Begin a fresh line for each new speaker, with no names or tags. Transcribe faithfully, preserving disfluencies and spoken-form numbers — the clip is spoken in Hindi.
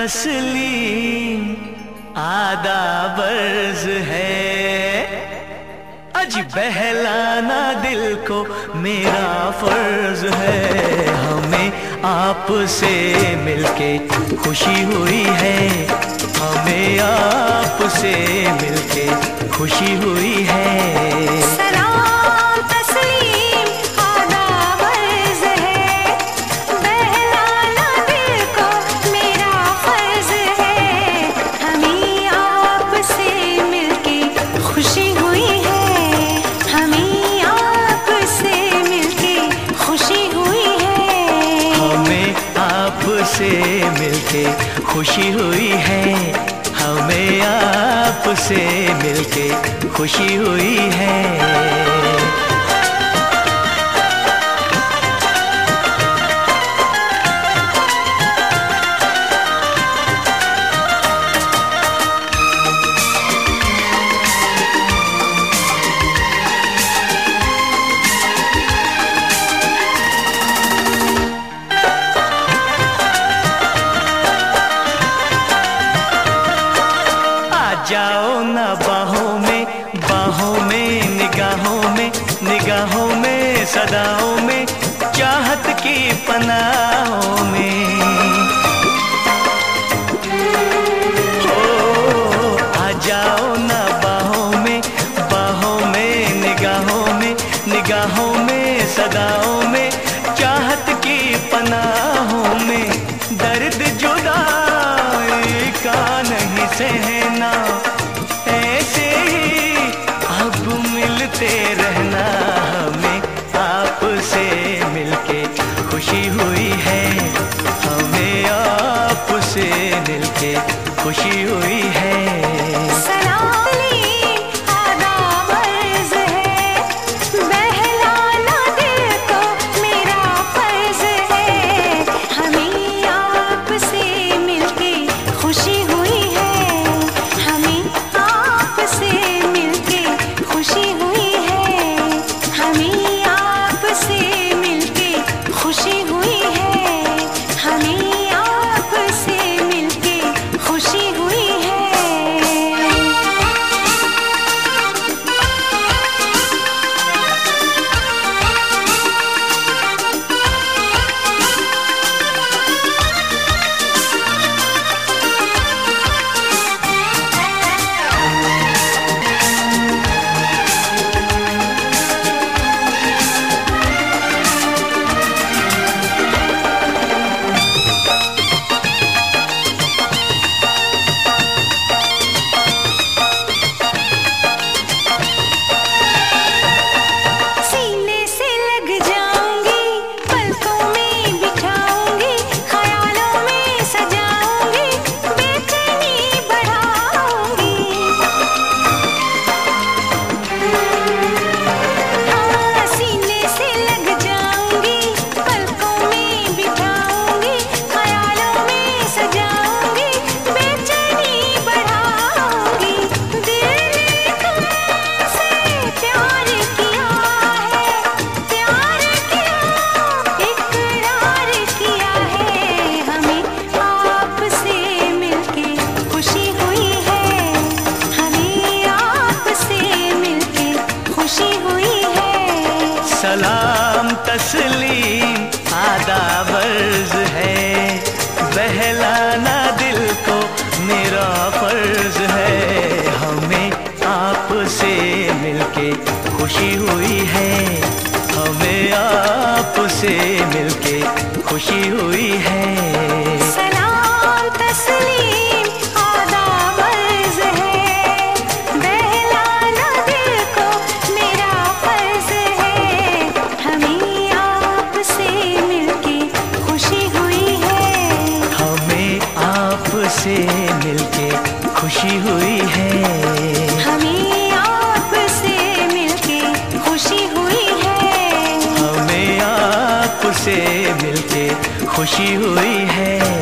तस्लीम आदाब अर्ज है, अज बहलाना दिल को मेरा फर्ज है। हमें आपसे मिलके खुशी हुई है, हमें आपसे मिलके खुशी हुई है। से मिलके खुशी हुई है, हमें आपसे मिलके खुशी हुई है। जाओ ना बाहों में, बाहों में निगाहों में, निगाहों में सदाओं में, चाहत की पनाहों में। ओ आ जाओ ना बाहों में, बाहों में निगाहों में, निगाहों में सदाओं में, चाहत की पनाहों में। दर्द जुदाई का नहीं सहना, ऐसे ही अब मिलते रहना। हमें आपसे मिलके खुशी हुई है, हमें आपसे मिलके खुशी हुई है। सलाम तस्लीम आदाब अर्ज है, बहलाना दिल को मेरा फर्ज है। हमें आपसे मिलके खुशी हुई है, हमें आपसे मिलके खुशी हुई है। से मिलके खुशी हुई है,
हमें आपसे मिलके खुशी हुई है,
हमें आपसे मिलके खुशी हुई है।